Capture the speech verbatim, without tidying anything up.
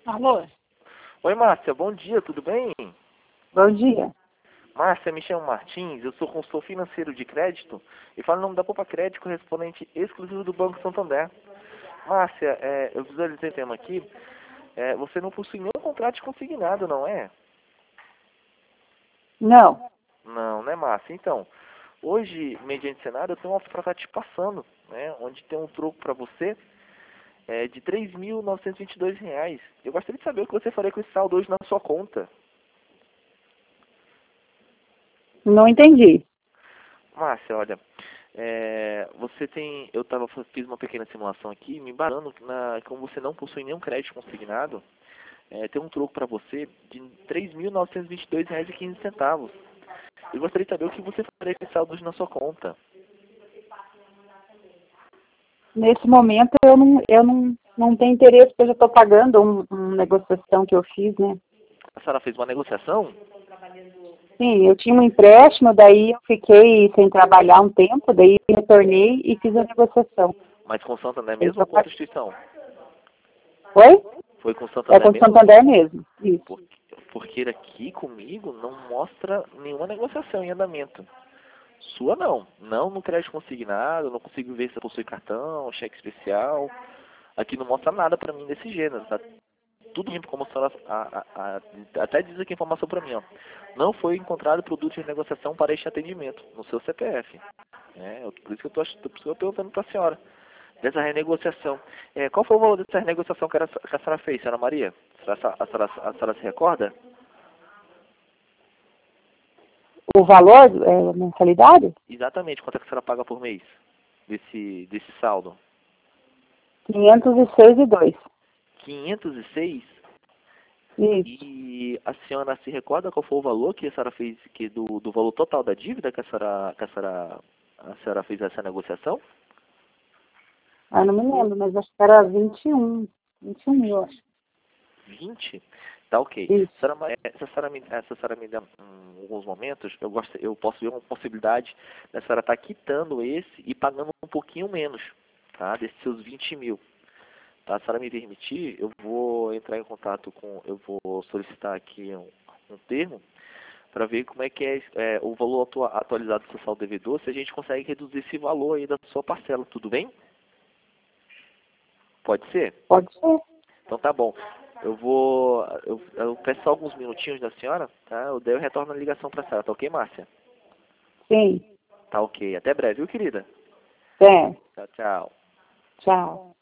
Alô? Oi, Márcia, bom dia, tudo bem? Bom dia. Márcia, me chamo Martins, eu sou consultor financeiro de crédito e falo em nome da Poupa Crédito, correspondente exclusivo do Banco Santander. Márcia, é, eu visualizei o tema aqui, é, você não possui nenhum contrato consignado, não é? Não. Não, né, Márcia? Então, hoje, mediante cenário, eu tenho uma oferta te passando, né, onde tem um troco para você é, de três mil novecentos e vinte e dois reais. Eu gostaria de saber o que você faria com esse saldo hoje na sua conta. Não entendi. Márcia, olha, é, você tem, eu tava, fiz uma pequena simulação aqui, me embarando na, como você não possui nenhum crédito consignado, é, tem um troco para você de três mil novecentos e vinte e dois reais e quinze centavos. Eu gostaria de saber o que você faria com esse saldo hoje na sua conta. Nesse momento eu não, eu não, não tenho interesse, porque eu já estou pagando um, uma negociação que eu fiz, né? A senhora fez uma negociação? Sim, eu tinha um empréstimo, daí eu fiquei sem trabalhar um tempo, daí retornei e fiz a negociação. Mas com o Santander Eu mesmo já ou com outra pa- instituição? Oi? Foi com o É Santander com o mesmo? Santander mesmo. Isso. Porque, porque aqui comigo não mostra nenhuma negociação em andamento. Sua não. Não no crédito consignado, não consigo ver se possui cartão, cheque especial. Aqui não mostra nada pra mim desse gênero, tá? Tudo limpo, como a senhora a, a, a, até diz aqui a informação pra mim, ó. Não foi encontrado produto de negociação para este atendimento no seu C P F. É, eu- por isso que eu tô, ach- por isso que eu tô perguntando pra senhora. Dessa renegociação. É, qual foi o valor dessa renegociação que, era, que a senhora fez, senhora Maria? A senhora, a senhora, a senhora se recorda? O valor, é, a mensalidade? Exatamente, quanto é que a senhora paga por mês desse, desse saldo? quinhentos e seis e dois. quinhentos e seis. Isso. E a senhora se recorda qual foi o valor que a senhora fez, que do, do valor total da dívida que a senhora, que a senhora, a senhora fez essa negociação? Ah, não me lembro, mas acho que era vinte e um. vinte e um mil, acho. vinte? Tá ok. Isso. Se a senhora, ma- eh, se a senhora me, eh, se a senhora me der hum, alguns momentos, eu, gosto, eu posso ver uma possibilidade da senhora estar quitando esse e pagando um pouquinho menos, tá? Desses seus vinte mil. Tá? Se a senhora me permitir, eu vou entrar em contato com, eu vou solicitar aqui um, um termo para ver como é que é, é, o valor atua, atualizado do seu saldo devedor, se a gente consegue reduzir esse valor aí da sua parcela, tudo bem? Pode ser? Pode ser. Então tá bom. Eu vou, eu, eu peço só alguns minutinhos da senhora, tá? Eu daí eu retorno a ligação para a senhora, tá ok, Márcia? Sim. Tá ok. Até breve, viu, querida? É. Tchau, tchau. Tchau.